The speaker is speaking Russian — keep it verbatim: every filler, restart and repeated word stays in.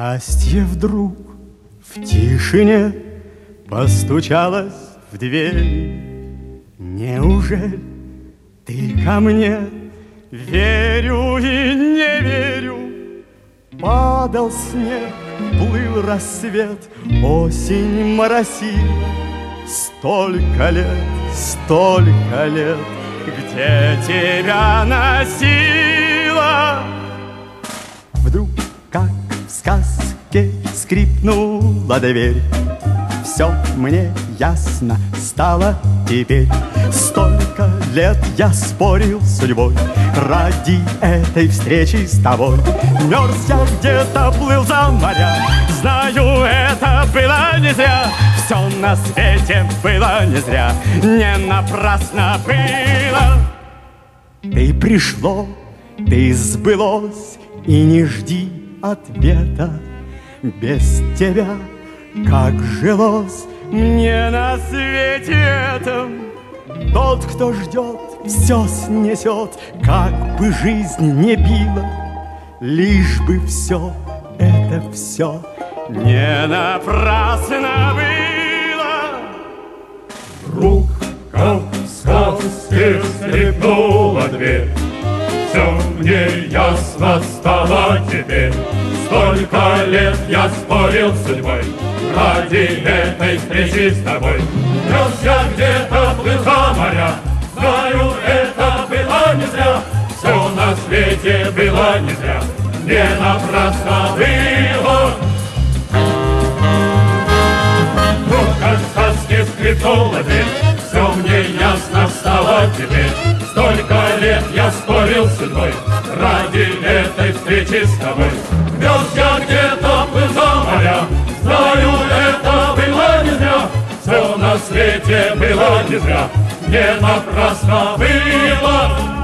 Настя вдруг в тишине постучалась в дверь. Неужели ты ко мне? Верю и не верю. Падал снег, плыл рассвет, осень моросила. Столько лет, столько лет, где тебя носила. Вдруг, как в сказке, скрипнула дверь. Все мне ясно стало теперь. Столько лет я спорил с судьбой ради этой встречи с тобой. Мерз я где-то, плыл за моря. Знаю, это было не зря. Все на свете было не зря. Не напрасно было. Ты пришло, ты сбылось, и не жди ответа. Без тебя как жилось мне на свете этом. Тот, кто ждет, все снесет, как бы жизнь не била, лишь бы все это все не напрасно было. Вдруг, как в сказке, скрипнула дверь. Все мне ясно стало теперь. Столько лет я спорил с судьбой ради этой встречи с тобой. Нес я где-то, плыл за моря. Знаю, это было не зря. Все на свете было не зря. Не напрасно было. Вдруг, как в сказке, скрипнула дверь. Все мне ясно стало теперь. Столько лет я спорил с судьбой ради этой встречи с тобой. Вез я где-то, плыл за моря. Знаю, это было не зря. Все на свете было не зря. Не напрасно было.